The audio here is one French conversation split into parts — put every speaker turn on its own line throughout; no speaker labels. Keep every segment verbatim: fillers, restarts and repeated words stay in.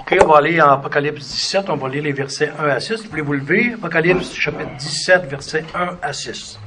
OK, on va aller en Apocalypse dix-sept, on va lire les versets un à six. Voulez-vous lever? Apocalypse chapitre dix-sept, versets un à six.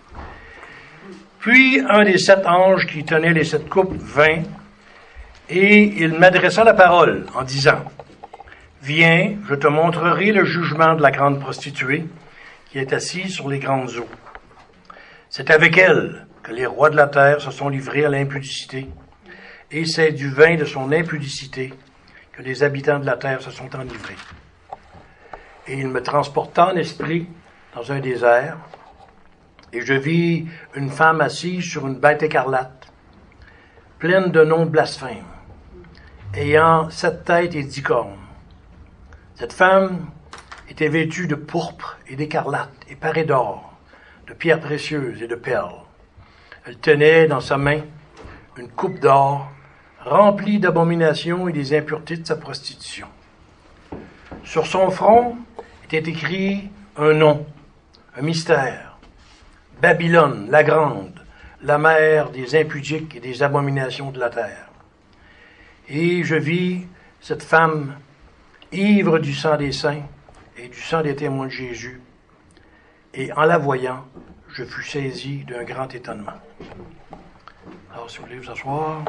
Puis un des sept anges qui tenaient les sept coupes vint, et il m'adressa la parole en disant, « Viens, je te montrerai le jugement de la grande prostituée qui est assise sur les grandes eaux. C'est avec elle que les rois de la terre se sont livrés à l'impudicité, et c'est du vin de son impudicité que les habitants de la terre se sont enivrés. Et il me transporta en esprit dans un désert, et je vis une femme assise sur une bête écarlate, pleine de noms blasphèmes, ayant sept têtes et dix cornes. Cette femme était vêtue de pourpre et d'écarlate, et parée d'or, de pierres précieuses et de perles. Elle tenait dans sa main une coupe d'or, remplie d'abominations et des impuretés de sa prostitution. Sur son front était écrit un nom, un mystère. Babylone, la grande, la mère des impudiques et des abominations de la terre. Et je vis cette femme ivre du sang des saints et du sang des témoins de Jésus. Et en la voyant, je fus saisi d'un grand étonnement. Alors, si vous voulez vous asseoir.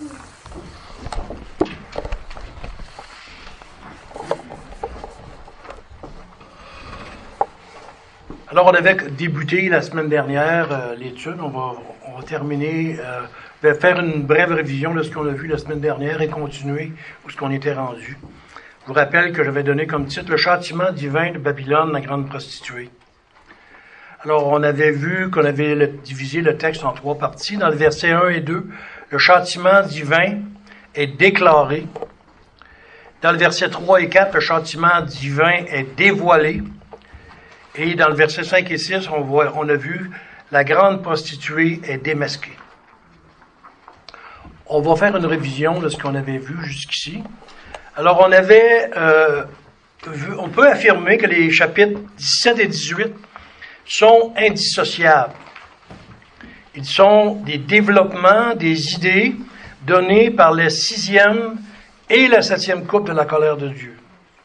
Alors, on avait débuté la semaine dernière euh, l'étude. On va, on va terminer, euh, je vais faire une brève révision de ce qu'on a vu la semaine dernière et continuer où ce qu'on était rendu. Je vous rappelle que j'avais donné comme titre « Le châtiment divin de Babylone, la grande prostituée ». Alors, on avait vu qu'on avait le, divisé le texte en trois parties. Dans le verset un et deux, le châtiment divin est déclaré. Dans le verset trois et quatre, le châtiment divin est dévoilé. Et dans le verset cinq et six, on, voit, on a vu la grande prostituée est démasquée. On va faire une révision de ce qu'on avait vu jusqu'ici. Alors, on avait, euh, vu, on peut affirmer que les chapitres dix-sept et dix-huit sont indissociables. Ils sont des développements, des idées données par la sixième et la septième coupe de la colère de Dieu.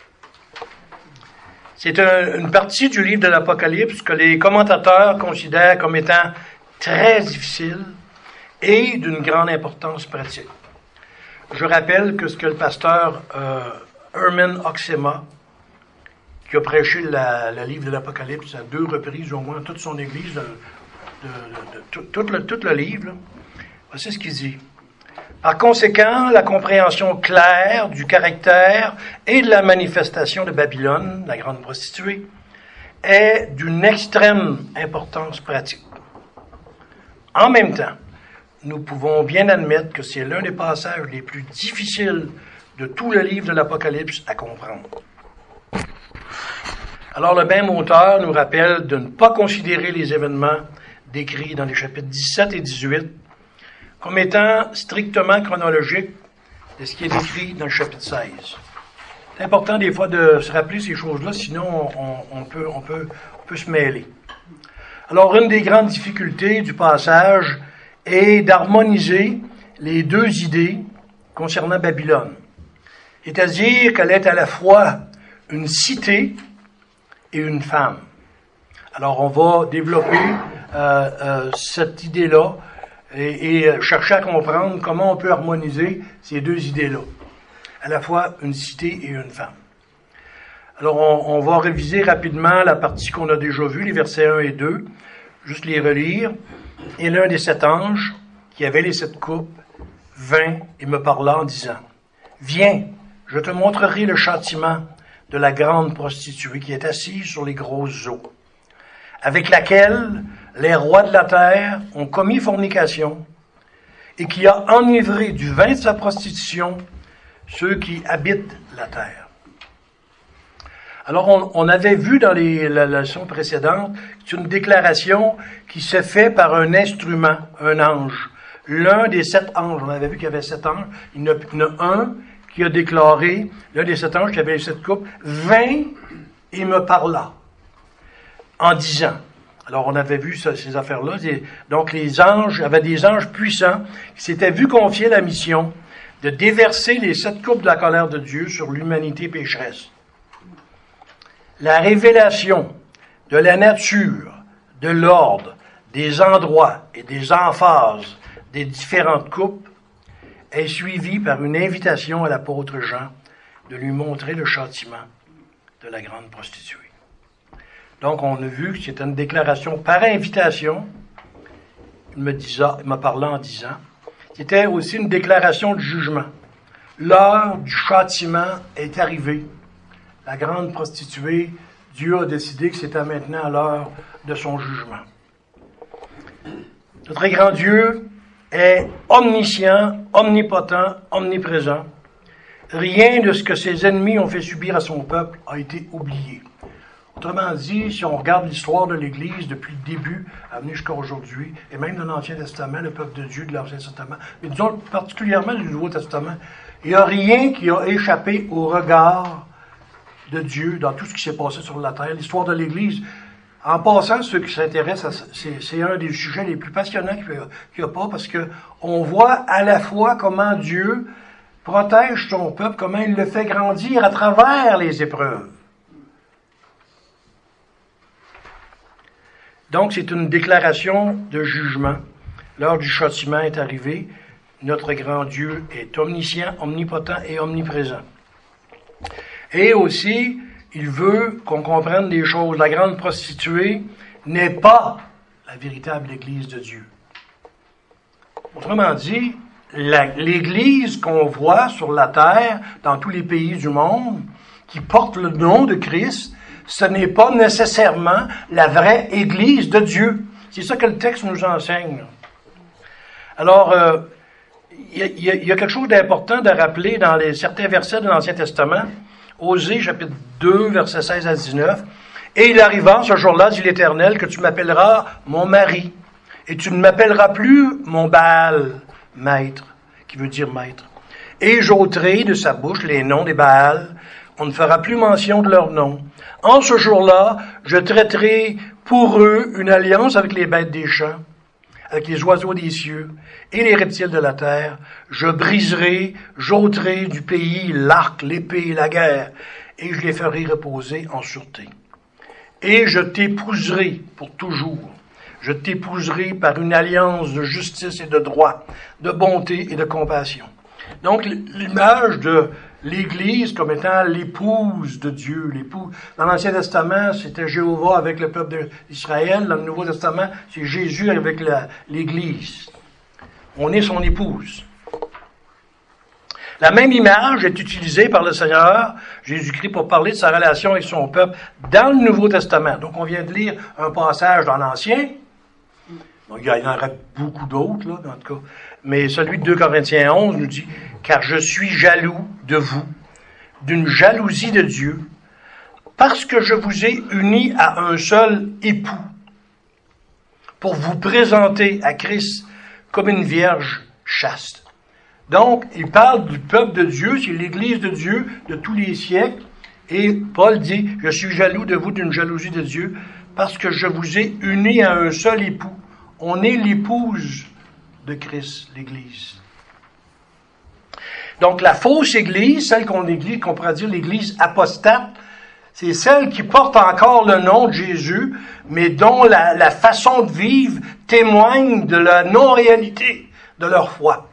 C'est un, une partie du livre de l'Apocalypse que les commentateurs considèrent comme étant très difficile et d'une grande importance pratique. Je rappelle que ce que le pasteur euh, Herman Oxema, qui a prêché la, le livre de l'Apocalypse à deux reprises au moins, toute son église, de, de, de, de, tout, tout, le, tout le livre, là. Voici ce qu'il dit. Par conséquent, la compréhension claire du caractère et de la manifestation de Babylone, la grande prostituée, est d'une extrême importance pratique. En même temps, nous pouvons bien admettre que c'est l'un des passages les plus difficiles de tout le livre de l'Apocalypse à comprendre. Alors, le même auteur nous rappelle de ne pas considérer les événements décrits dans les chapitres dix-sept et dix-huit comme étant strictement chronologiques de ce qui est décrit dans le chapitre seize. C'est important des fois de se rappeler ces choses-là, sinon on, on, peut, on, peut, on peut se mêler. Alors, une des grandes difficultés du passage est d'harmoniser les deux idées concernant Babylone. C'est-à-dire qu'elle est à la fois une cité et une femme. Alors, on va développer euh, euh, cette idée-là et, et chercher à comprendre comment on peut harmoniser ces deux idées-là. À la fois une cité et une femme. Alors, on, on va réviser rapidement la partie qu'on a déjà vue, les versets un et deux, juste les relire. Et l'un des sept anges, qui avait les sept coupes, vint et me parla en disant, « Viens, je te montrerai le châtiment de la grande prostituée qui est assise sur les grosses eaux, avec laquelle les rois de la terre ont commis fornication et qui a enivré du vin de sa prostitution ceux qui habitent la terre. » Alors, on, on avait vu dans les, la leçon précédente, c'est une déclaration qui s'est faite par un instrument, un ange. L'un des sept anges, on avait vu qu'il y avait sept anges, il y en a, il y en a un qui a déclaré, l'un des sept anges qui avait les sept coupes, vint et me parla, en disant. Alors, on avait vu ça, ces affaires-là. Donc, les anges, il y avait des anges puissants qui s'étaient vus confier la mission de déverser les sept coupes de la colère de Dieu sur l'humanité pécheresse. La révélation de la nature, de l'ordre, des endroits et des emphases des différentes coupes est suivie par une invitation à l'apôtre Jean de lui montrer le châtiment de la grande prostituée. Donc, on a vu que c'était une déclaration par invitation. Il me disa, il m'a parlé en disant, c'était aussi une déclaration de jugement. L'heure du châtiment est arrivée. La grande prostituée, Dieu a décidé que c'était maintenant l'heure de son jugement. Notre très grand Dieu est omniscient, omnipotent, omniprésent. Rien de ce que ses ennemis ont fait subir à son peuple a été oublié. Autrement dit, si on regarde l'histoire de l'Église depuis le début, à venir jusqu'à aujourd'hui, et même dans l'Ancien Testament, le peuple de Dieu de l'Ancien Testament, mais disons particulièrement du Nouveau Testament, il n'y a rien qui a échappé au regard de Dieu dans tout ce qui s'est passé sur la terre. L'histoire de l'Église, en passant, ceux qui s'intéressent, c'est, c'est un des sujets les plus passionnants qu'il n'y a pas, parce que on voit à la fois comment Dieu protège son peuple, comment il le fait grandir à travers les épreuves. Donc, c'est une déclaration de jugement. L'heure du châtiment est arrivée. Notre grand Dieu est omniscient, omnipotent et omniprésent. Et aussi, il veut qu'on comprenne des choses. La grande prostituée n'est pas la véritable Église de Dieu. Autrement dit, la, l'Église qu'on voit sur la terre, dans tous les pays du monde, qui porte le nom de Christ, ce n'est pas nécessairement la vraie Église de Dieu. C'est ça que le texte nous enseigne. Alors, euh, il y, y, y a quelque chose d'important de rappeler dans les, certains versets de l'Ancien Testament. Osée, chapitre deux, versets seize à dix-neuf. « Et il arriva ce jour-là, dit l'Éternel, que tu m'appelleras mon mari, et tu ne m'appelleras plus mon Baal, maître, qui veut dire maître. Et j'ôterai de sa bouche les noms des Baals, on ne fera plus mention de leurs noms. En ce jour-là, je traiterai pour eux une alliance avec les bêtes des champs, avec les oiseaux des cieux et les reptiles de la terre. Je briserai, j'ôterai du pays l'arc, l'épée et la guerre, et je les ferai reposer en sûreté. Et je t'épouserai pour toujours. Je t'épouserai par une alliance de justice et de droit, de bonté et de compassion. » Donc, l'image de l'Église comme étant l'épouse de Dieu, l'épouse. Dans l'Ancien Testament, c'était Jéhovah avec le peuple d'Israël. Dans le Nouveau Testament, c'est Jésus avec la, l'Église. On est son épouse. La même image est utilisée par le Seigneur, Jésus-Christ, pour parler de sa relation avec son peuple dans le Nouveau Testament. Donc, on vient de lire un passage dans l'Ancien. Donc, il y en aurait beaucoup d'autres, là, en tout cas. Mais celui de deux Corinthiens onze nous dit « Car je suis jaloux de vous, d'une jalousie de Dieu, parce que je vous ai unis à un seul époux, pour vous présenter à Christ comme une vierge chaste. » Donc, il parle du peuple de Dieu, c'est l'Église de Dieu de tous les siècles. Et Paul dit « Je suis jaloux de vous d'une jalousie de Dieu, parce que je vous ai unis à un seul époux. » On est l'épouse de Christ, l'Église. Donc, la fausse Église, celle qu'on église, qu'on pourrait dire l'Église apostate, c'est celle qui porte encore le nom de Jésus, mais dont la, la façon de vivre témoigne de la non-réalité de leur foi.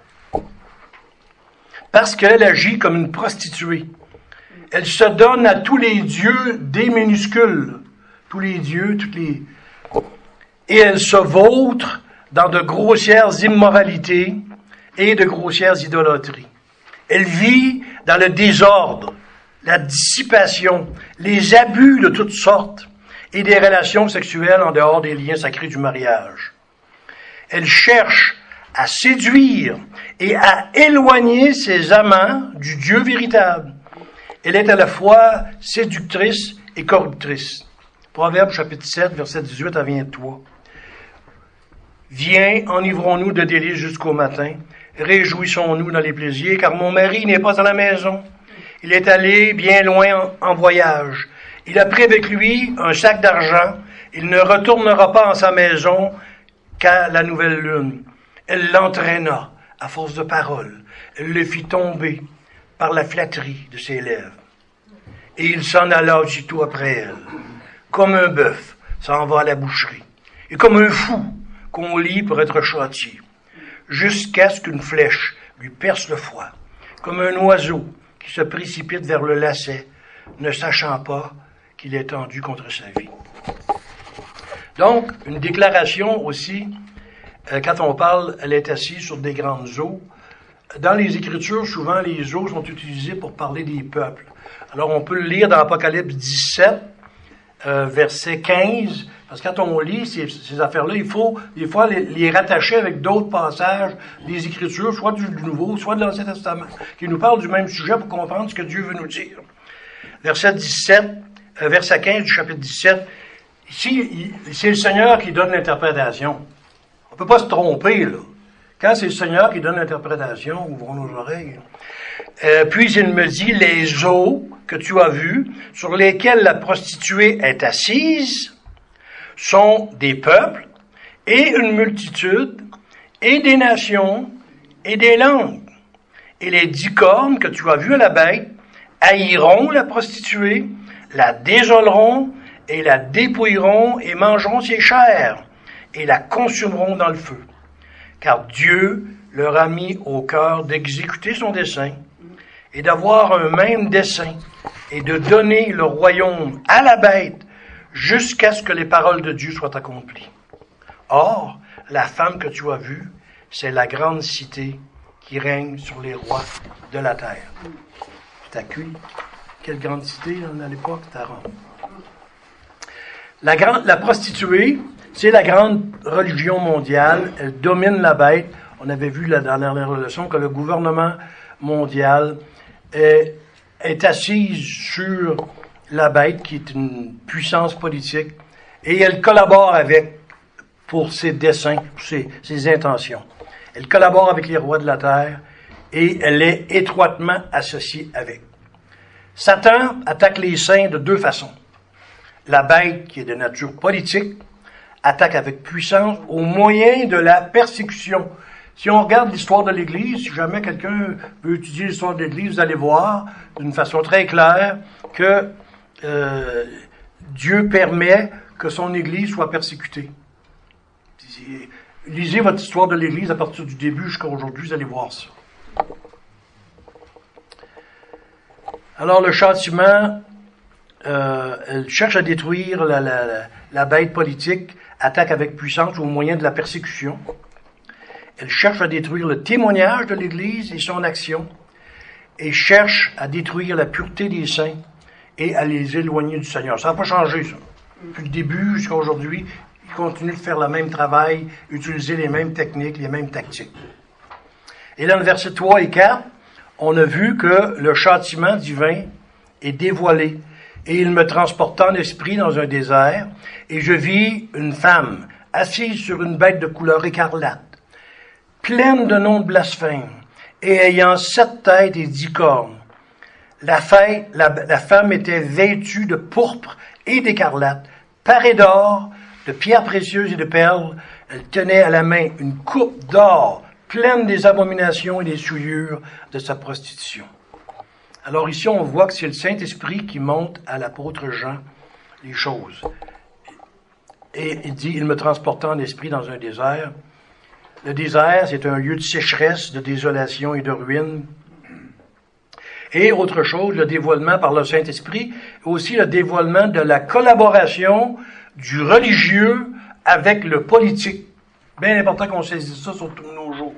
Parce qu'elle agit comme une prostituée. Elle se donne à tous les dieux des minuscules. Tous les dieux, toutes les... Et elle se vautre dans de grossières immoralités et de grossières idolâtries. Elle vit dans le désordre, la dissipation, les abus de toutes sortes et des relations sexuelles en dehors des liens sacrés du mariage. Elle cherche à séduire et à éloigner ses amants du Dieu véritable. Elle est à la fois séductrice et corruptrice. Proverbe chapitre sept, verset dix-huit à vingt-trois. Viens, enivrons-nous de délices jusqu'au matin. Réjouissons-nous dans les plaisirs, car mon mari n'est pas à la maison. Il est allé bien loin en, en voyage. Il a pris avec lui un sac d'argent. Il ne retournera pas en sa maison qu'à la nouvelle lune. Elle l'entraîna à force de paroles. elle le fit tomber par la flatterie de ses lèvres. Et il s'en alla aussitôt après elle, comme un bœuf s'en va à la boucherie, et comme un fou qu'on lie pour être châtié, jusqu'à ce qu'une flèche lui perce le foie, comme un oiseau qui se précipite vers le lacet, ne sachant pas qu'il est tendu contre sa vie. Donc, une déclaration aussi, euh, quand on parle, elle est assise sur des grandes eaux. Dans les Écritures, souvent, les eaux sont utilisées pour parler des peuples. Alors, on peut le lire dans Apocalypse dix-sept, euh, verset quinze, parce que quand on lit ces, ces affaires-là, il faut des fois les, les rattacher avec d'autres passages des Écritures, soit du, du Nouveau, soit de l'Ancien Testament, qui nous parlent du même sujet pour comprendre ce que Dieu veut nous dire. Verset dix-sept, euh, verset quinze du chapitre dix-sept, ici, il, c'est le Seigneur qui donne l'interprétation. On ne peut pas se tromper, là. Quand c'est le Seigneur qui donne l'interprétation, ouvrons nos oreilles. Euh, puis il me dit, les eaux que tu as vues, sur lesquelles la prostituée est assise, sont des peuples, et une multitude, et des nations, et des langues. Et les dix cornes que tu as vues à la bête haïront la prostituée, la désoleront, et la dépouilleront, et mangeront ses chairs, et la consumeront dans le feu. Car Dieu leur a mis au cœur d'exécuter son dessein, et d'avoir un même dessein, et de donner le royaume à la bête, jusqu'à ce que les paroles de Dieu soient accomplies. Or, la femme que tu as vue, c'est la grande cité qui règne sur les rois de la terre. Tu t'accueilles. Quelle grande cité à l'époque? C'était à Rome. La, grande, la prostituée, c'est la grande religion mondiale. Elle domine la bête. On avait vu dans la dernière leçon que le gouvernement mondial est, est assise sur la bête, qui est une puissance politique, et elle collabore avec, pour ses desseins, pour ses, ses intentions. Elle collabore avec les rois de la terre, et elle est étroitement associée avec. Satan attaque les saints de deux façons. La bête, qui est de nature politique, attaque avec puissance au moyen de la persécution. Si on regarde l'histoire de l'Église, si jamais quelqu'un veut étudier l'histoire de l'Église, vous allez voir d'une façon très claire que euh, Dieu permet que son Église soit persécutée. Lisez votre histoire de l'Église à partir du début jusqu'à aujourd'hui, vous allez voir ça. Alors le châtiment, euh, elle cherche à détruire la, la, la, la bête politique, attaque avec puissance au moyen de la persécution. Elle cherche à détruire le témoignage de l'Église et son action, et cherche à détruire la pureté des saints et à les éloigner du Seigneur. Ça n'a pas changé, ça. Depuis le début jusqu'à aujourd'hui, ils continuent de faire le même travail, utiliser les mêmes techniques, les mêmes tactiques. Et dans le verset trois et quatre, on a vu que le châtiment divin est dévoilé. Et il me transporta en esprit dans un désert, et je vis une femme assise sur une bête de couleur écarlate, pleine de noms de blasphème, et ayant sept têtes et dix cornes. La, fête, la, la femme était vêtue de pourpre et d'écarlate, parée d'or, de pierres précieuses et de perles. Elle tenait à la main une coupe d'or, pleine des abominations et des souillures de sa prostitution. Alors ici, on voit que c'est le Saint-Esprit qui montre à l'apôtre Jean les choses. Et il dit, il me transporta en esprit dans un désert. Le désert, c'est un lieu de sécheresse, de désolation et de ruine. Et autre chose, le dévoilement par le Saint-Esprit, aussi le dévoilement de la collaboration du religieux avec le politique. Bien important qu'on saisisse ça sur tous nos jours.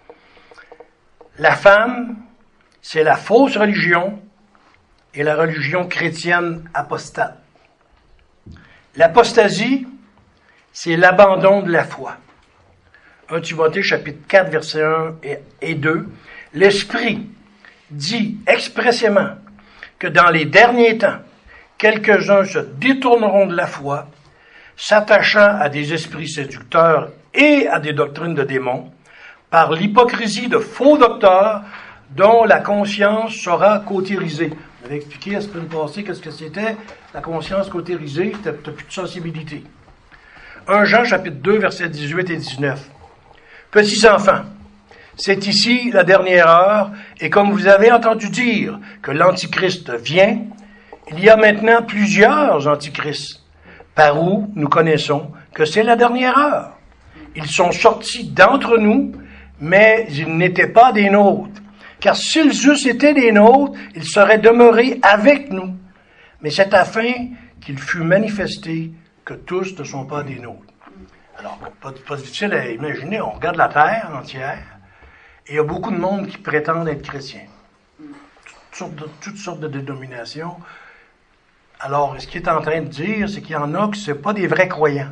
La femme, c'est la fausse religion et la religion chrétienne apostate. L'apostasie, c'est l'abandon de la foi. premier Timothée chapitre quatre, versets un et deux. L'Esprit dit expressément que dans les derniers temps, quelques-uns se détourneront de la foi, s'attachant à des esprits séducteurs et à des doctrines de démons, par l'hypocrisie de faux docteurs dont la conscience sera cautérisée. On avait expliqué la semaine passée qu'est-ce que c'était la conscience cautérisée, tu n'as plus de sensibilité. premier Jean chapitre deux, versets dix-huit et dix-neuf. Petits enfants, C'est ici la dernière heure, et comme vous avez entendu dire que l'Antichrist vient, il y a maintenant plusieurs Antichrists, par où nous connaissons que c'est la dernière heure. Ils sont sortis d'entre nous, mais ils n'étaient pas des nôtres. Car s'ils eussent été des nôtres, ils seraient demeurés avec nous. Mais c'est afin qu'il fût manifesté que tous ne sont pas des nôtres. Alors, pas, pas difficile à imaginer, on regarde la terre entière, et il y a beaucoup de monde qui prétendent être chrétiens. Toutes sortes de, toutes sortes de dénominations. Alors, ce qu'il est en train de dire, c'est qu'il y en a qui ne sont pas des vrais croyants.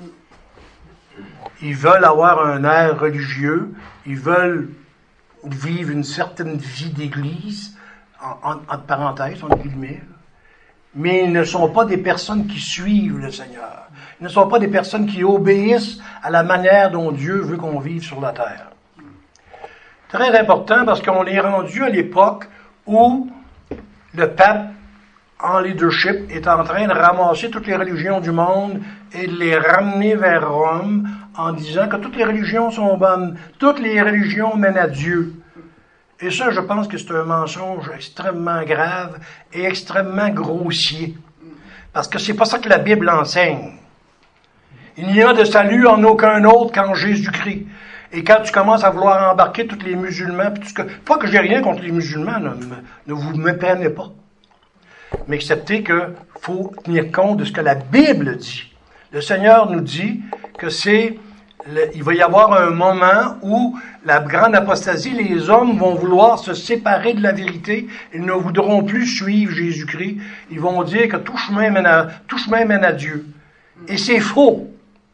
Ils veulent avoir un air religieux, ils veulent vivre une certaine vie d'église, en, en, entre parenthèses, entre guillemets, mais ils ne sont pas des personnes qui suivent le Seigneur. Ils ne sont pas des personnes qui obéissent à la manière dont Dieu veut qu'on vive sur la terre. Très important parce qu'on est rendu à l'époque où le pape, en leadership, est en train de ramasser toutes les religions du monde et de les ramener vers Rome en disant que toutes les religions sont bonnes, toutes les religions mènent à Dieu. Et ça, je pense que c'est un mensonge extrêmement grave et extrêmement grossier. Parce que c'est pas ça que la Bible enseigne. Il n'y a de salut en aucun autre qu'en Jésus-Christ. Et quand tu commences à vouloir embarquer tous les musulmans, puis tout ce que, pas que j'ai rien contre les musulmans, ne, ne vous méprenez pas. Mais acceptez qu'il faut tenir compte de ce que la Bible dit. Le Seigneur nous dit que c'est, le, il va y avoir un moment où la grande apostasie, les hommes vont vouloir se séparer de la vérité, ils ne voudront plus suivre Jésus-Christ, ils vont dire que tout chemin mène à, tout chemin mène à Dieu. Et c'est faux.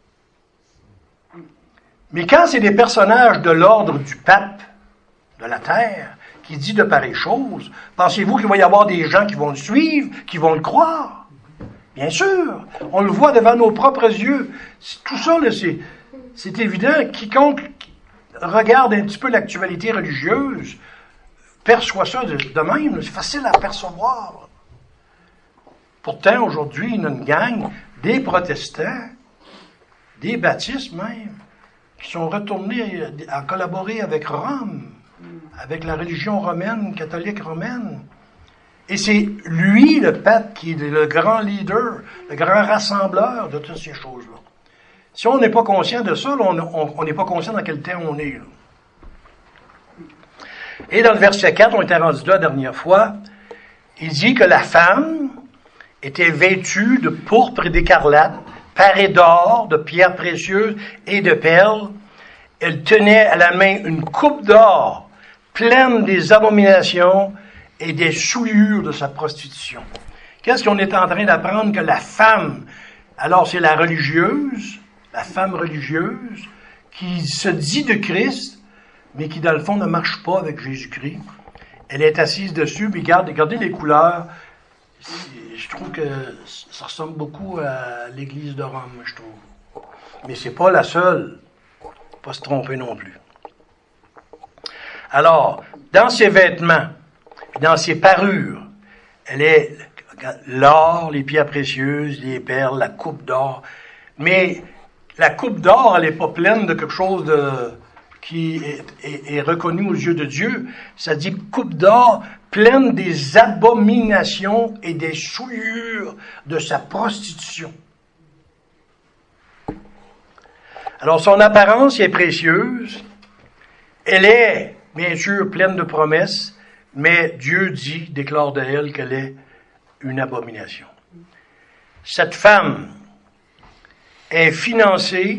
Mais quand c'est des personnages de l'ordre du pape, de la terre, qui dit de pareilles choses, pensez-vous qu'il va y avoir des gens qui vont le suivre, qui vont le croire? Bien sûr, on le voit devant nos propres yeux. Tout ça, là, c'est, c'est évident. Quiconque regarde un petit peu l'actualité religieuse perçoit ça de, de même. C'est facile à percevoir. Pourtant, aujourd'hui, il y a une gang, des protestants, des baptistes même, qui sont retournés à collaborer avec Rome, avec la religion romaine, catholique romaine. Et c'est lui, le pape, qui est le grand leader, le grand rassembleur de toutes ces choses-là. Si on n'est pas conscient de ça, là, on n'est pas conscient dans quel temps on est. Là. Et dans le verset quatre, on était rendu là la dernière fois, il dit que la femme était vêtue de pourpre et d'écarlate, parée d'or, de pierres précieuses et de perles. Elle tenait à la main une coupe d'or pleine des abominations et des souillures de sa prostitution. Qu'est-ce qu'on est en train d'apprendre? Que la femme, alors c'est la religieuse, la femme religieuse, qui se dit de Christ, mais qui dans le fond ne marche pas avec Jésus-Christ. Elle est assise dessus, puis regarde, regardez les couleurs. Je trouve que ça ressemble beaucoup à l'église de Rome, je trouve. Mais c'est pas la seule. Pas se tromper non plus. Alors, dans ses vêtements, dans ses parures, elle est l'or, les pierres précieuses, les perles, la coupe d'or. Mais la coupe d'or, elle n'est pas pleine de quelque chose de, qui est, est, est reconnu aux yeux de Dieu. Ça dit coupe d'or pleine des abominations et des souillures de sa prostitution. Alors, son apparence est précieuse. Elle est, bien sûr, pleine de promesses, mais Dieu dit, déclare de elle qu'elle est une abomination. Cette femme est financée,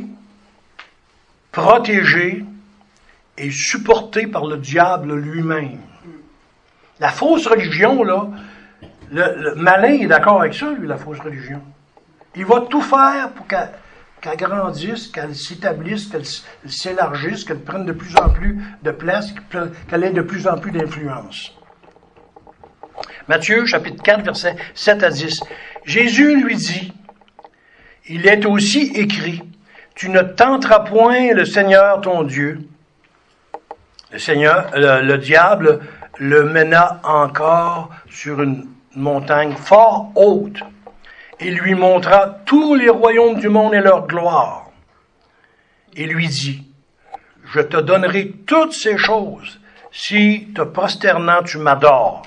protégée et supportée par le diable lui-même. La fausse religion, là, le, le malin est d'accord avec ça, lui, la fausse religion. Il va tout faire pour qu'elle qu'elle grandisse, qu'elle s'établisse, qu'elle s'élargisse, qu'elle prenne de plus en plus de place, qu'elle ait de plus en plus d'influence. Matthieu, chapitre quatre, versets sept à dix. Jésus lui dit, « Il est aussi écrit, tu ne tenteras point le Seigneur ton Dieu. » Le Seigneur, le, le diable le mena encore sur une montagne fort haute, et lui montra tous les royaumes du monde et leur gloire. Et lui dit, je te donnerai toutes ces choses si, te prosternant, tu m'adores.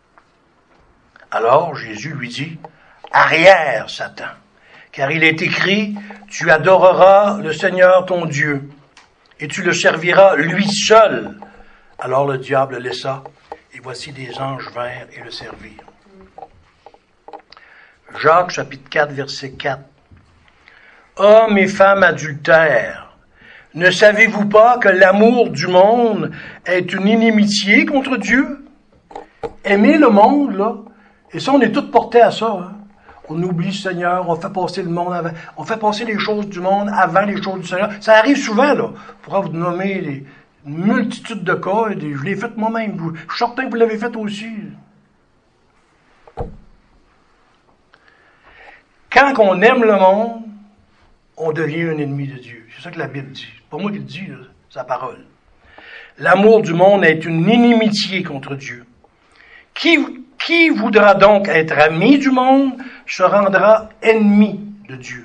Alors Jésus lui dit, arrière, Satan, car il est écrit, tu adoreras le Seigneur ton Dieu, et tu le serviras lui seul. Alors le diable le laissa, et voici des anges vinrent et le servirent. Jacques, chapitre quatre, verset quatre. Hommes et femmes adultères, ne savez-vous pas que l'amour du monde est une inimitié contre Dieu? Aimer le monde, là, et ça, on est tous portés à ça, hein? On oublie le Seigneur, on fait passer le monde avant, on fait passer les choses du monde avant les choses du Seigneur. Ça arrive souvent, là. Je pourrais vous nommer les, une multitude de cas, et des, je l'ai fait moi-même. Je suis certain que vous l'avez fait aussi. Quand on aime le monde, on devient un ennemi de Dieu. C'est ça que la Bible dit. C'est pas moi qui le dis, là, c'est sa parole. L'amour du monde est une inimitié contre Dieu. Qui, qui voudra donc être ami du monde se rendra ennemi de Dieu.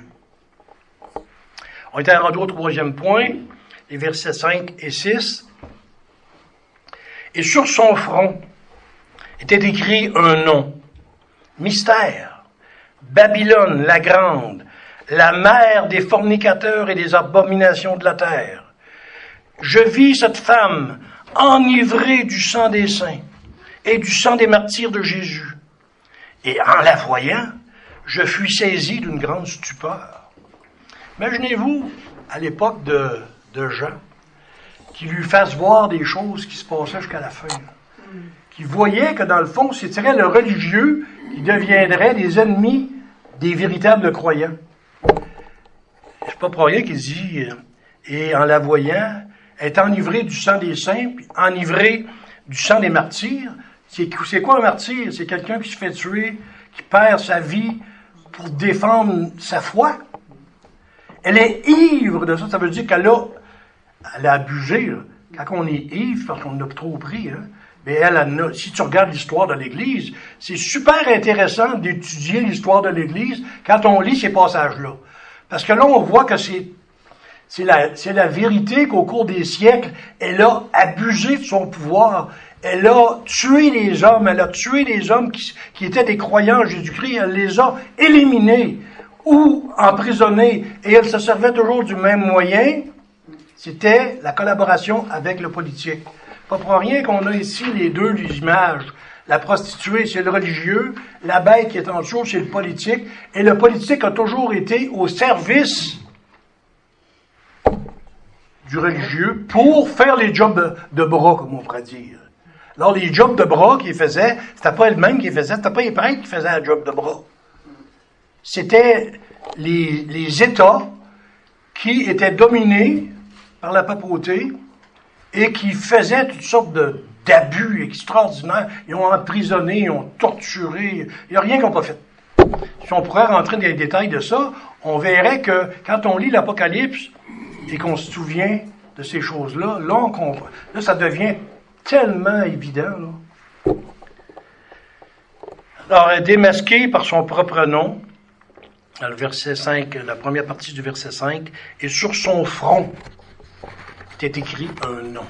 On était rendu au troisième point, les versets cinq et six. Et sur son front était écrit un nom, mystère, Babylone la grande, la mère des fornicateurs et des abominations de la terre. Je vis cette femme enivrée du sang des saints et du sang des martyrs de Jésus. Et en la voyant, je fus saisi d'une grande stupeur. Imaginez-vous, à l'époque de, de Jean, qu'il lui fasse voir des choses qui se passaient jusqu'à la fin. Qu'il voyait que dans le fond, c'était le religieux qui deviendrait des ennemis des véritables croyants. C'est pas pour rien qu'il dit, et en la voyant, est enivré du sang des saints, puis enivré du sang des martyrs. C'est, c'est quoi un martyr? C'est quelqu'un qui se fait tuer, qui perd sa vie pour défendre sa foi. Elle est ivre de ça. Ça veut dire qu'elle a, elle a abusé. Là. Quand on est ivre, parce qu'on a trop pris, hein, mais elle, elle a, si tu regardes l'histoire de l'Église, c'est super intéressant d'étudier l'histoire de l'Église quand on lit ces passages-là. Parce que là, on voit que c'est, c'est, la, c'est la vérité qu'au cours des siècles, elle a abusé de son pouvoir. Elle a tué les hommes, elle a tué les hommes qui, qui étaient des croyants en Jésus-Christ, elle les a éliminés ou emprisonnés. Et elle se servait toujours du même moyen, c'était la collaboration avec le politique. Pas pour rien qu'on a ici les deux images. La prostituée, c'est le religieux. La bête qui est en dessous, c'est le politique. Et le politique a toujours été au service du religieux pour faire les jobs de, de bras, comme on pourrait dire. Alors, les jobs de bras qu'il faisait, c'était pas elle-même qui faisait, c'était pas les prêtres qui faisaient le job de bras. C'était les, les États qui étaient dominés par la papauté et qui faisaient toutes sortes de, d'abus extraordinaires. Ils ont emprisonné, ils ont torturé. Il n'y a rien qu'ils n'ont pas fait. Si on pourrait rentrer dans les détails de ça, on verrait que quand on lit l'Apocalypse et qu'on se souvient de ces choses-là, là, on comprend. Là, ça devient tellement évident. Là. Alors, elle est démasquée par son propre nom, dans le verset cinq, la première partie du verset cinq, et sur son front était écrit un nom.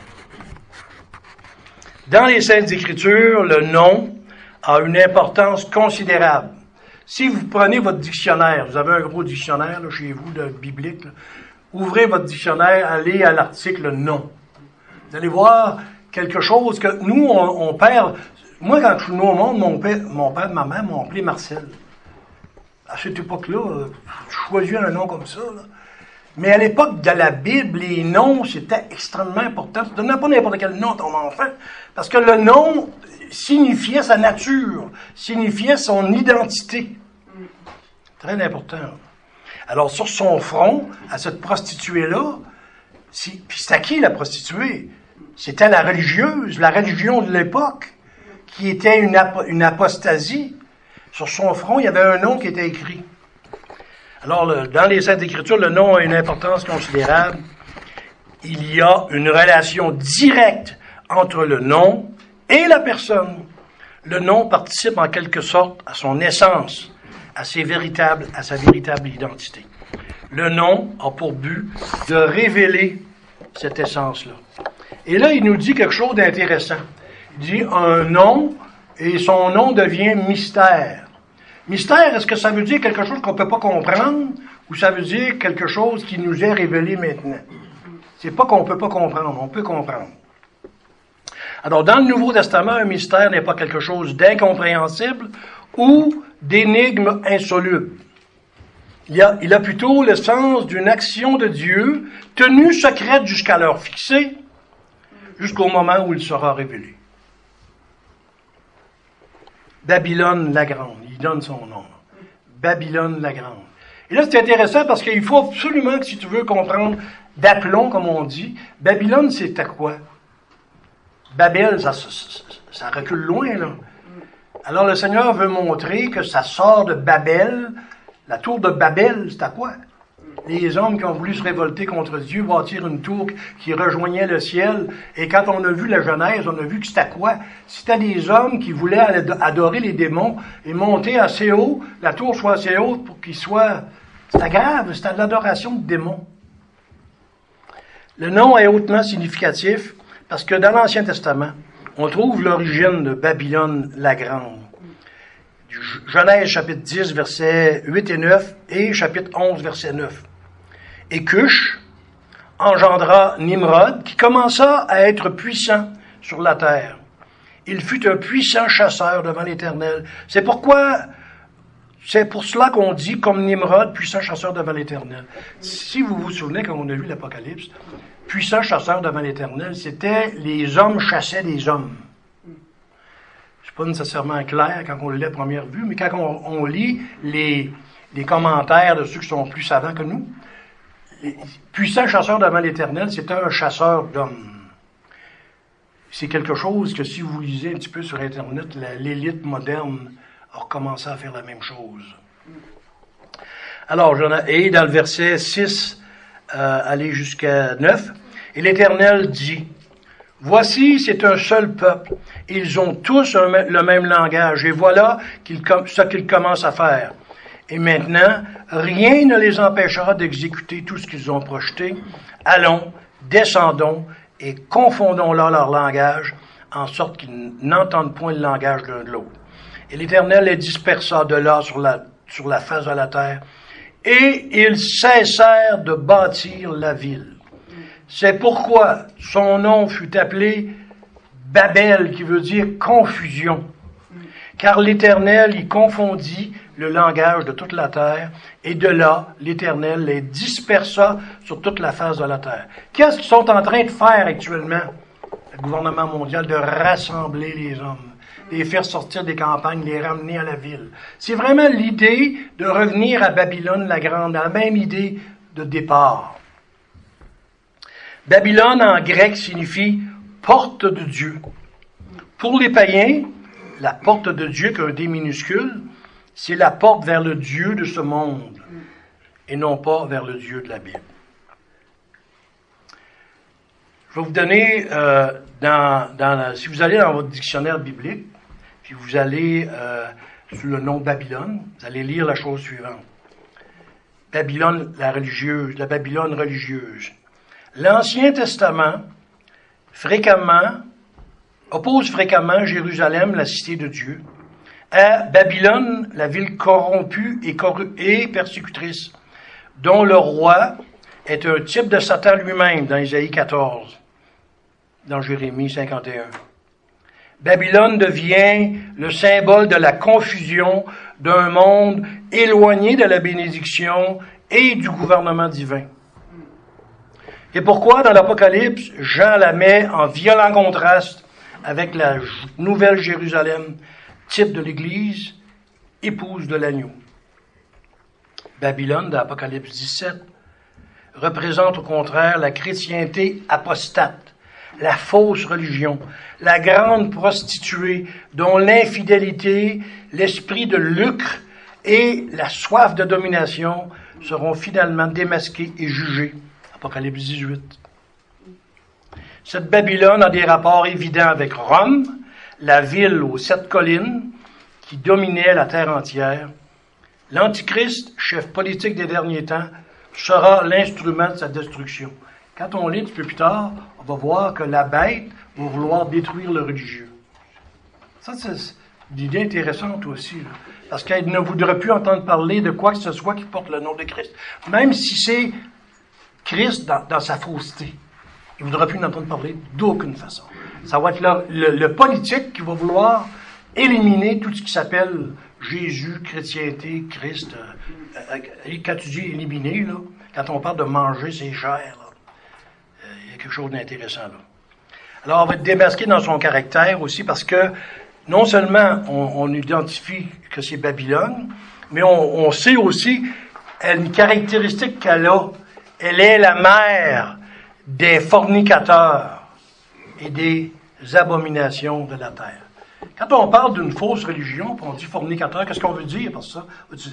Dans les Saintes Écritures, le nom a une importance considérable. Si vous prenez votre dictionnaire, vous avez un gros dictionnaire là, chez vous, de biblique, là, ouvrez votre dictionnaire, allez à l'article nom. Vous allez voir quelque chose que nous, on, on perd. Moi, quand je suis venu au monde, mon père, mon père et ma mère m'ont appelé Marcel. À cette époque-là, je choisis un nom comme ça. Là. Mais à l'époque de la Bible, les noms, c'était extrêmement important. Tu ne donnais pas n'importe quel nom à ton enfant, parce que le nom signifiait sa nature, signifiait son identité. Très important. Alors, sur son front, à cette prostituée-là, c'est, puis c'est à qui la prostituée? C'était la religieuse, la religion de l'époque, qui était une, ap- une apostasie. Sur son front, il y avait un nom qui était écrit. Alors, le, dans les Saintes Écritures, le nom a une importance considérable. Il y a une relation directe entre le nom et la personne. Le nom participe en quelque sorte à son essence, à ses véritables, à sa véritable identité. Le nom a pour but de révéler cette essence-là. Et là, il nous dit quelque chose d'intéressant. Il dit un nom, et son nom devient mystère. Mystère, est-ce que ça veut dire quelque chose qu'on ne peut pas comprendre, ou ça veut dire quelque chose qui nous est révélé maintenant? C'est pas qu'on ne peut pas comprendre, on peut comprendre. Alors, dans le Nouveau Testament, un mystère n'est pas quelque chose d'incompréhensible ou d'énigme insoluble. Il a, il a plutôt le sens d'une action de Dieu tenue secrète jusqu'à l'heure fixée, jusqu'au moment où il sera révélé. Babylone la Grande, il donne son nom. Babylone la Grande. Et là, c'est intéressant parce qu'il faut absolument que si tu veux comprendre d'aplomb, comme on dit, Babylone, c'était quoi? Babel, ça, ça, ça recule loin, là. Alors, le Seigneur veut montrer que ça sort de Babel. La tour de Babel, c'était quoi? Les hommes qui ont voulu se révolter contre Dieu, bâtir une tour qui rejoignait le ciel. Et quand on a vu la Genèse, on a vu que c'était quoi? C'était des hommes qui voulaient adorer les démons et monter assez haut, la tour soit assez haute pour qu'ils soient... C'était grave, c'était de l'adoration de démons. Le nom est hautement significatif parce que dans l'Ancien Testament, on trouve l'origine de Babylone la Grande. Genèse chapitre dix, versets huit et neuf et chapitre onze, verset neuf. Et Cush engendra Nimrod, qui commença à être puissant sur la terre. Il fut un puissant chasseur devant l'Éternel. C'est pourquoi, c'est pour cela qu'on dit comme Nimrod, puissant chasseur devant l'Éternel. Si vous vous souvenez, quand on a lu l'Apocalypse, puissant chasseur devant l'Éternel, c'était les hommes chassaient des hommes. C'est pas nécessairement clair quand on le lit à première vue, mais quand on, on lit les, les commentaires de ceux qui sont plus savants que nous, les puissant chasseur devant l'Éternel, c'était un chasseur d'hommes. C'est quelque chose que si vous lisez un petit peu sur Internet, la, l'élite moderne a recommencé à faire la même chose. Alors, et dans le verset six, euh, aller jusqu'à neuf, et l'Éternel dit, « Voici, c'est un seul peuple. Ils ont tous un, le même langage. Et voilà qu'ils, ce qu'ils commencent à faire. Et maintenant, rien ne les empêchera d'exécuter tout ce qu'ils ont projeté. Allons, descendons et confondons là leur langage, en sorte qu'ils n'entendent point le langage l'un de l'autre. Et l'Éternel les dispersa de là sur la, sur la face de la terre. Et ils cessèrent de bâtir la ville. C'est pourquoi son nom fut appelé Babel, qui veut dire confusion. Car l'Éternel y confondit le langage de toute la terre, et de là, l'Éternel les dispersa sur toute la face de la terre. Qu'est-ce qu'ils sont en train de faire actuellement, le gouvernement mondial, de rassembler les hommes, les faire sortir des campagnes, les ramener à la ville. C'est vraiment l'idée de revenir à Babylone la Grande, la même idée de départ. Babylone en grec signifie porte de Dieu. Pour les païens, la porte de Dieu, qui a un D minuscule, c'est la porte vers le Dieu de ce monde, et non pas vers le Dieu de la Bible. Je vais vous donner, euh, dans, dans la, si vous allez dans votre dictionnaire biblique, puis vous allez euh, sous le nom Babylone, vous allez lire la chose suivante. Babylone, la religieuse, la Babylone religieuse. L'Ancien Testament, fréquemment, oppose fréquemment Jérusalem, la cité de Dieu, à Babylone, la ville corrompue et, corru- et persécutrice, dont le roi est un type de Satan lui-même, dans Isaïe quatorze, dans Jérémie cinquante et un. Babylone devient le symbole de la confusion d'un monde éloigné de la bénédiction et du gouvernement divin. Et pourquoi, dans l'Apocalypse, Jean la met en violent contraste avec la nouvelle Jérusalem, type de l'Église, épouse de l'agneau. Babylone, dans l'Apocalypse dix-sept, représente au contraire la chrétienté apostate, la fausse religion, la grande prostituée dont l'infidélité, l'esprit de lucre et la soif de domination seront finalement démasqués et jugés. Apocalypse dix-huit. Cette Babylone a des rapports évidents avec Rome, la ville aux sept collines qui dominait la terre entière. L'Antichrist, chef politique des derniers temps, sera l'instrument de sa destruction. Quand on lit un petit peu plus tard, on va voir que la bête va vouloir détruire le religieux. Ça, c'est une idée intéressante aussi, là, parce qu'elle ne voudrait plus entendre parler de quoi que ce soit qui porte le nom de Christ. Même si c'est Christ dans, dans sa fausseté. Il ne voudra plus entendre parler d'aucune façon. Ça va être le, le, le politique qui va vouloir éliminer tout ce qui s'appelle Jésus, chrétienté, Christ. Euh, et quand tu dis éliminer, là, quand on parle de manger ses chairs, là, euh, il y a quelque chose d'intéressant là. Alors, on va être démasqué dans son caractère aussi parce que non seulement on, on identifie que c'est Babylone, mais on, on sait aussi une caractéristique qu'elle a. Elle est la mère des fornicateurs et des abominations de la terre. Quand on parle d'une fausse religion, puis on dit fornicateur, qu'est-ce qu'on veut dire par ça?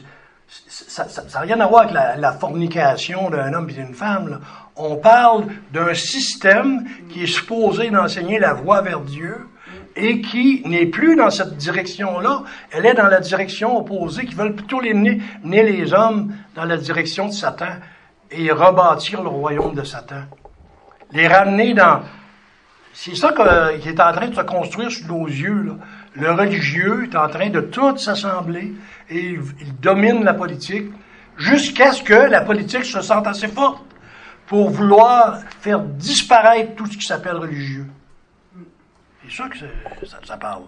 Ça n'a rien à voir avec la, la fornication d'un homme et d'une femme, là. On parle d'un système qui est supposé d'enseigner la voie vers Dieu et qui n'est plus dans cette direction-là. Elle est dans la direction opposée, qui veulent plutôt les mener, mener les hommes dans la direction de Satan et rebâtir le royaume de Satan. Les ramener dans... C'est ça que, qui est en train de se construire sous nos yeux, là. Le religieux est en train de tout s'assembler et il, il domine la politique jusqu'à ce que la politique se sente assez forte pour vouloir faire disparaître tout ce qui s'appelle religieux. C'est ça que c'est, ça, ça parle.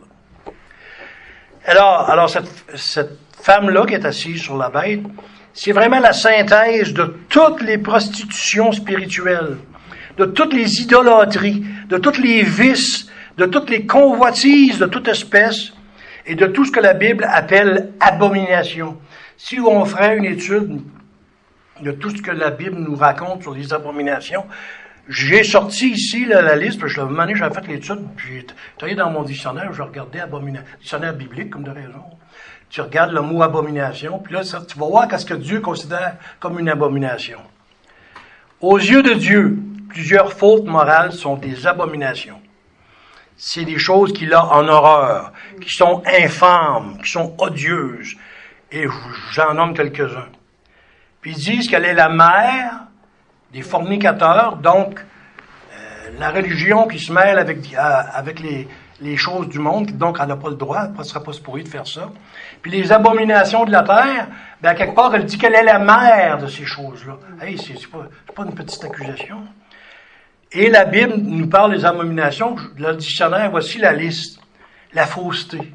Alors, alors cette, cette femme-là qui est assise sur la bête, c'est vraiment la synthèse de toutes les prostitutions spirituelles, de toutes les idolâtries, de tous les vices, de toutes les convoitises de toute espèce et de tout ce que la Bible appelle abomination. Si on ferait une étude de tout ce que la Bible nous raconte sur les abominations, j'ai sorti ici là, la liste, puis je l'avais demandé, j'avais fait l'étude, puis j'ai travaillé dans mon dictionnaire, je regardais abomination, dictionnaire biblique, comme de raison. Tu regardes le mot abomination, puis là, ça, tu vas voir qu'est-ce que Dieu considère comme une abomination. Aux yeux de Dieu, plusieurs fautes morales sont des abominations. C'est des choses qu'il a en horreur, qui sont infâmes, qui sont odieuses. Et j'en nomme quelques-uns. Puis ils disent qu'elle est la mère des fornicateurs, donc euh, la religion qui se mêle avec, euh, avec les, les choses du monde, donc elle n'a pas le droit, elle ne sera pas supposée de faire ça. Puis les abominations de la terre, bien, quelque part, elle dit qu'elle est la mère de ces choses-là. Hey, c'est, c'est, pas, c'est pas une petite accusation. Et la Bible nous parle des abominations. Dans le dictionnaire, voici la liste. La fausseté.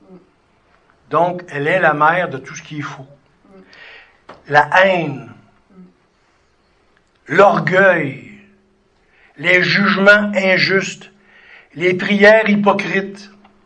Donc, elle est la mère de tout ce qui est faux. La haine. L'orgueil. Les jugements injustes. Les prières hypocrites.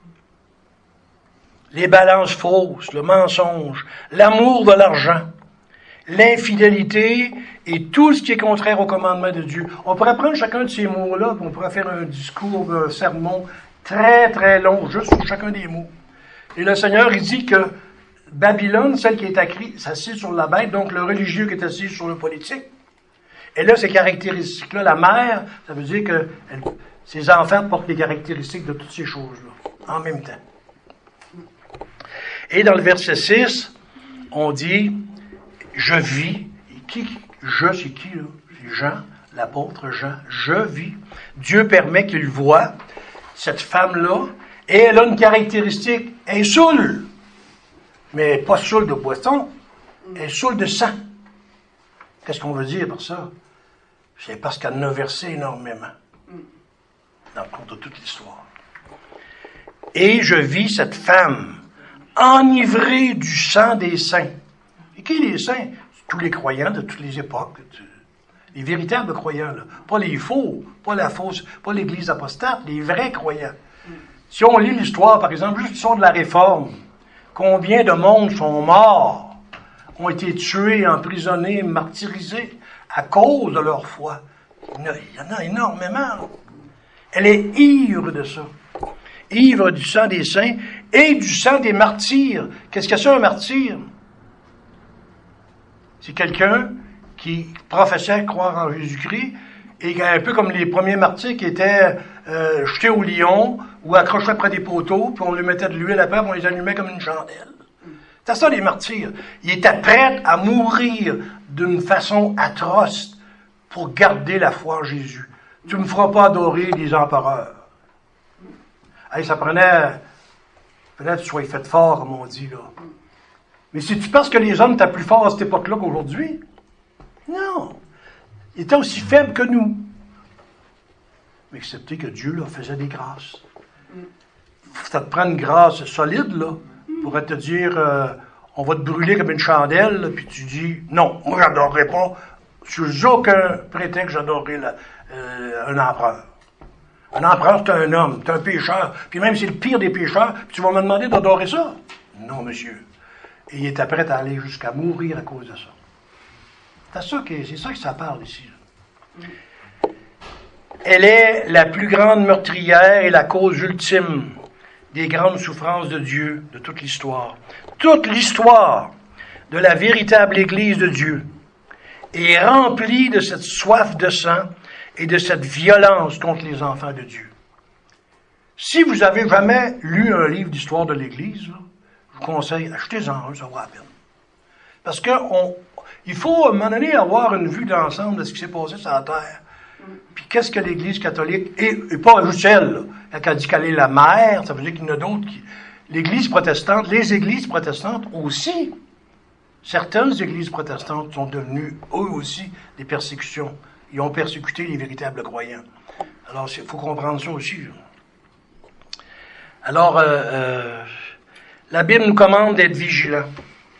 Les balances fausses. Le mensonge. L'amour de l'argent. L'infidélité et tout ce qui est contraire au commandement de Dieu. On pourrait prendre chacun de ces mots-là, puis on pourrait faire un discours, un sermon très, très long, juste sur chacun des mots. Et le Seigneur, il dit que Babylone, celle qui est assise sur la bête, donc le religieux qui est assis sur le politique, et là, ces caractéristiques-là, la mère, ça veut dire que elle, ses enfants portent les caractéristiques de toutes ces choses-là, en même temps. Et dans le verset six, on dit... Je vis. Et qui, je, c'est qui, là? C'est Jean, l'apôtre Jean. Je vis. Dieu permet qu'il voie cette femme-là, et elle a une caractéristique. Elle est saoule. Mais pas saoule de boisson. Elle est saoule de sang. Qu'est-ce qu'on veut dire par ça? C'est parce qu'elle en a versé énormément. Dans le cours de toute l'histoire. Et je vis cette femme enivrée du sang des saints. Et qui les saints? Tous les croyants de toutes les époques. Les véritables croyants, là. Pas les faux, pas la fausse, pas l'Église apostate, les vrais croyants. Si on lit l'histoire, par exemple, juste l'histoire de la Réforme, combien de monde sont morts, ont été tués, emprisonnés, martyrisés à cause de leur foi? Il y en a énormément. Elle est ivre de ça. Ivre du sang des saints et du sang des martyrs. Qu'est-ce que c'est un martyr? C'est quelqu'un qui professait croire en Jésus-Christ et un peu comme les premiers martyrs qui étaient euh, jetés au lion ou accrochés près des poteaux, puis on lui mettait de l'huile après, puis on les allumait comme une chandelle. C'est ça les martyrs. Ils étaient prêts à mourir d'une façon atroce pour garder la foi en Jésus. Tu ne me feras pas adorer les empereurs. Hey, ça prenait, peut-être que tu sois fait fort, comme on dit, là. Mais c'est-tu parce que les hommes étaient plus forts à cette époque-là qu'aujourd'hui? Non. Ils étaient aussi faibles que nous. Mais excepté que Dieu leur faisait des grâces. Ça te prend une grâce solide, là, pour te dire, euh, on va te brûler comme une chandelle, là, puis tu dis, non, moi, j'adorerai pas, sur aucun prétexte, j'adorerai la, euh, un empereur. Un empereur, c'est un homme, c'est un pécheur, puis même c'est le pire des pécheurs, puis tu vas me demander d'adorer ça? Non, monsieur. Et il était prêt à aller jusqu'à mourir à cause de ça. C'est ça que, c'est ça que ça parle ici. Là. Elle est la plus grande meurtrière et la cause ultime des grandes souffrances de Dieu, de toute l'histoire. Toute l'histoire de la véritable Église de Dieu est remplie de cette soif de sang et de cette violence contre les enfants de Dieu. Si vous avez jamais lu un livre d'histoire de l'Église, là, je vous conseille, achetez-en un, ça vaut la peine. Parce que on, il faut, à un moment donné, avoir une vue d'ensemble de ce qui s'est passé sur la terre. Puis qu'est-ce que l'Église catholique, et, et pas juste elle, là, quand elle dit qu'elle est la mère, ça veut dire qu'il y en a d'autres qui... L'Église protestante, les Églises protestantes aussi, certaines Églises protestantes sont devenues, eux aussi, des persécutions. Ils ont persécuté les véritables croyants. Alors, il faut comprendre ça aussi. Là. Alors, euh, euh, la Bible nous commande d'être vigilants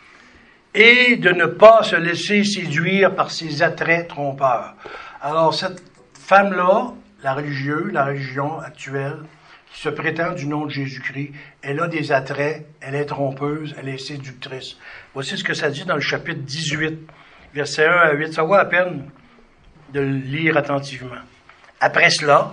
et de ne pas se laisser séduire par ses attraits trompeurs. Alors, cette femme-là, la religieuse, la religion actuelle, qui se prétend du nom de Jésus-Christ, elle a des attraits, elle est trompeuse, elle est séductrice. Voici ce que ça dit dans le chapitre dix-huit, versets un à huit. Ça vaut la peine de le lire attentivement. Après cela,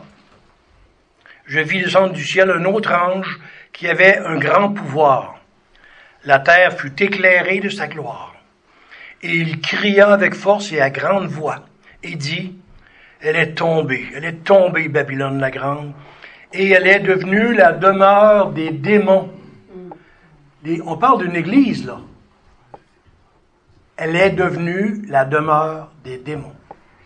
je vis descendre du ciel un autre ange qui avait un grand pouvoir. La terre fut éclairée de sa gloire. Et il cria avec force et à grande voix, et dit, « Elle est tombée, elle est tombée, Babylone la grande, et elle est devenue la demeure des démons. » Les, on parle d'une église, là. Elle est devenue la demeure des démons.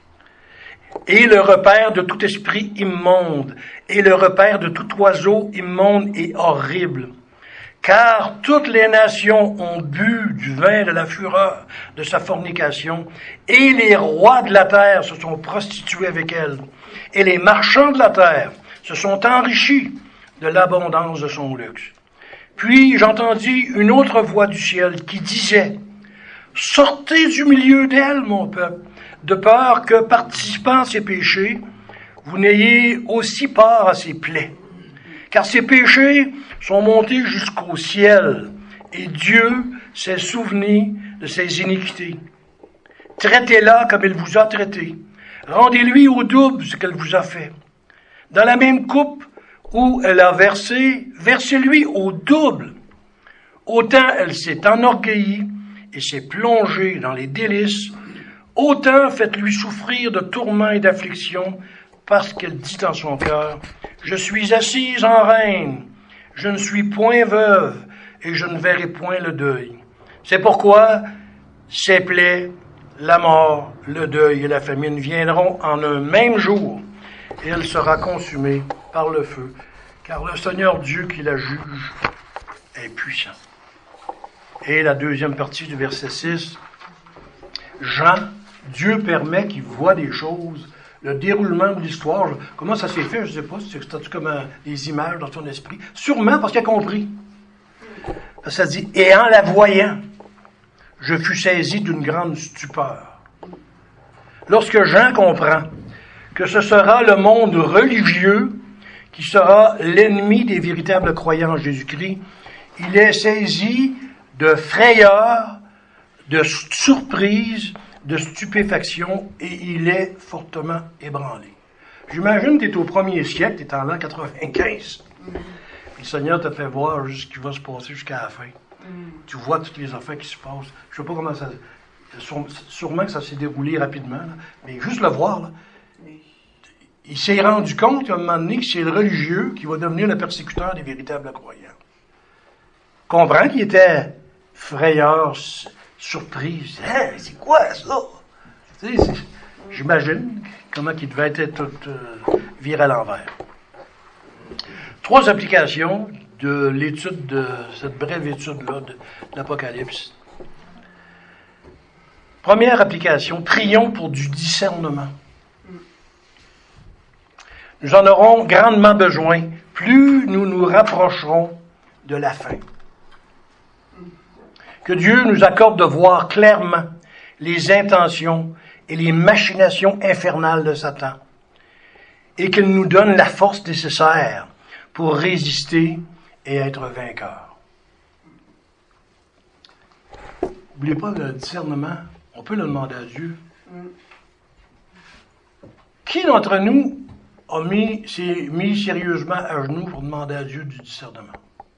Et le repère de tout esprit immonde, et le repère de tout oiseau immonde et horrible. Car toutes les nations ont bu du vin de la fureur de sa fornication, et les rois de la terre se sont prostitués avec elle, et les marchands de la terre se sont enrichis de l'abondance de son luxe. Puis j'entendis une autre voix du ciel qui disait, « Sortez du milieu d'elle, mon peuple, de peur que, participant à ses péchés, vous n'ayez aussi part à ses plaies. Car ses péchés sont montés jusqu'au ciel, et Dieu s'est souvenu de ses iniquités. Traitez-la comme elle vous a traité. Rendez-lui au double ce qu'elle vous a fait. Dans la même coupe où elle a versé, versez-lui au double. Autant elle s'est enorgueillie et s'est plongée dans les délices, autant faites-lui souffrir de tourments et d'afflictions, parce qu'elle dit en son cœur, « Je suis assise en reine, je ne suis point veuve, et je ne verrai point le deuil. » C'est pourquoi ces plaies, la mort, le deuil et la famine viendront en un même jour, et elle sera consumée par le feu, car le Seigneur Dieu qui la juge est puissant. Et la deuxième partie du verset six, Jean, Dieu permet qu'il voit des choses, le déroulement de l'histoire. Comment ça s'est fait, je ne sais pas, c'est comme un, des images dans son esprit. Sûrement parce qu'il a compris. Parce que ça dit, et en la voyant, je fus saisi d'une grande stupeur. Lorsque Jean comprend que ce sera le monde religieux qui sera l'ennemi des véritables croyants en Jésus-Christ, il est saisi de frayeur, de surprise, de stupéfaction, et il est fortement ébranlé. J'imagine que tu es au premier siècle, tu es en l'an quatre-vingt-quinze. Mm. Le Seigneur t'a fait voir ce qui va se passer jusqu'à la fin. Mm. Tu vois toutes les affaires qui se passent. Je ne sais pas comment ça... Sûrement que ça s'est déroulé rapidement, là, mais juste le voir, là, il s'est rendu compte à un moment donné que c'est le religieux qui va devenir le persécuteur des véritables croyants. Comprends qu'il était frayeur, surprise. Hein, c'est quoi ça? Tu sais, J'imagine comment il devait être tout euh, viré à l'envers. Trois applications de l'étude, de cette brève étude-là de l'Apocalypse. Première application, prions pour du discernement. Nous en aurons grandement besoin, plus nous nous rapprocherons de la fin. Que Dieu nous accorde de voir clairement les intentions et les machinations infernales de Satan, et qu'il nous donne la force nécessaire pour résister et être vainqueurs. N'oubliez pas le discernement, on peut le demander à Dieu. Qui d'entre nous a mis, s'est mis sérieusement à genoux pour demander à Dieu du discernement?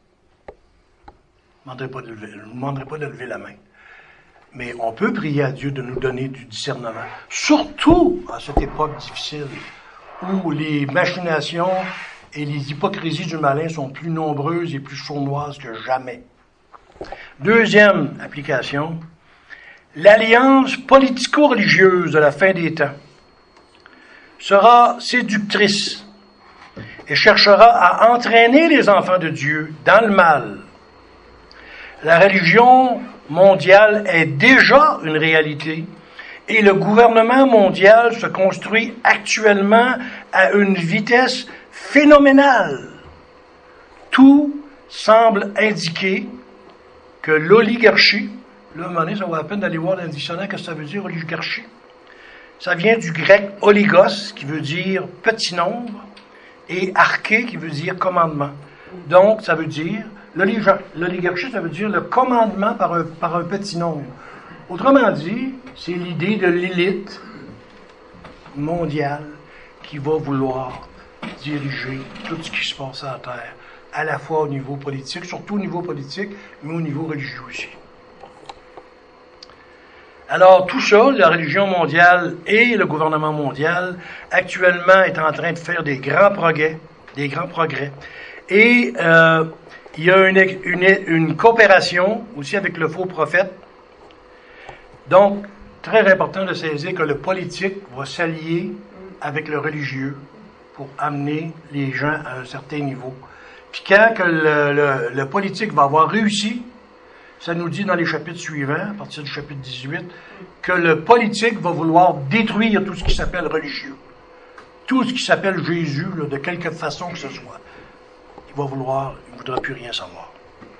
Je ne vous demanderai pas de lever la main. Mais on peut prier à Dieu de nous donner du discernement. Surtout à cette époque difficile où les machinations et les hypocrisies du malin sont plus nombreuses et plus sournoises que jamais. Deuxième application, l'alliance politico-religieuse de la fin des temps sera séductrice et cherchera à entraîner les enfants de Dieu dans le mal. La religion mondiale est déjà une réalité et le gouvernement mondial se construit actuellement à une vitesse phénoménale. Tout semble indiquer que l'oligarchie, là, à un moment donné, ça vaut la peine d'aller voir dans le dictionnaire ce que ça veut dire, oligarchie. Ça vient du grec oligos, qui veut dire petit nombre, et arché, qui veut dire commandement. Donc, ça veut dire, l'oligarchie, ça veut dire le commandement par un, par un petit nombre. Autrement dit, c'est l'idée de l'élite mondiale qui va vouloir diriger tout ce qui se passe à la Terre, à la fois au niveau politique, surtout au niveau politique, mais au niveau religieux aussi. Alors, tout ça, la religion mondiale et le gouvernement mondial, actuellement, est en train de faire des grands progrès, des grands progrès. Et euh, il y a une, une, une coopération aussi avec le faux prophète. Donc, très important de saisir que le politique va s'allier avec le religieux pour amener les gens à un certain niveau. Puis quand que le, le, le politique va avoir réussi, ça nous dit dans les chapitres suivants, à partir du chapitre dix-huit, que le politique va vouloir détruire tout ce qui s'appelle religieux. Tout ce qui s'appelle Jésus, là, de quelque façon que ce soit. Il va vouloir, il ne voudra plus rien savoir.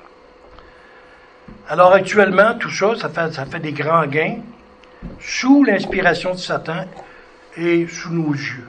Alors actuellement, tout ça, ça fait, ça fait des grands gains sous l'inspiration de Satan et sous nos yeux.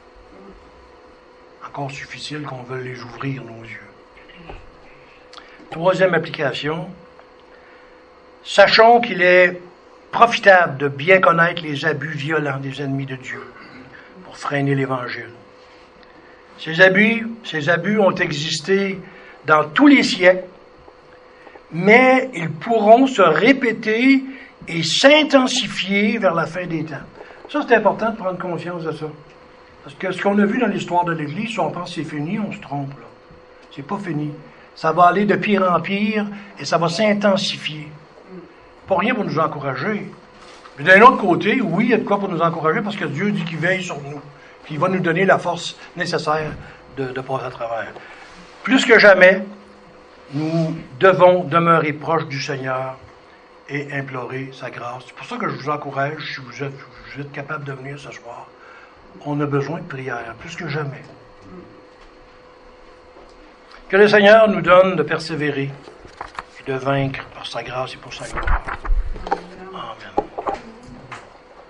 Encore suffit-il qu'on veuille les ouvrir, nos yeux. Troisième application. Sachons qu'il est profitable de bien connaître les abus violents des ennemis de Dieu pour freiner l'Évangile. Ces abus, ces abus ont existé dans tous les siècles, mais ils pourront se répéter et s'intensifier vers la fin des temps. Ça, c'est important de prendre conscience de ça. Parce que ce qu'on a vu dans l'histoire de l'Église, si on pense que c'est fini, on se trompe, là. C'est pas fini. Ça va aller de pire en pire et ça va s'intensifier. Pas rien pour nous encourager. Mais d'un autre côté, oui, il y a de quoi pour nous encourager parce que Dieu dit qu'il veille sur nous. Puis il va nous donner la force nécessaire de, de passer à travers. Plus que jamais, nous devons demeurer proches du Seigneur et implorer sa grâce. C'est pour ça que je vous encourage, si vous êtes, vous êtes capable de venir ce soir. On a besoin de prière, plus que jamais. Que le Seigneur nous donne de persévérer et de vaincre par sa grâce et pour sa gloire.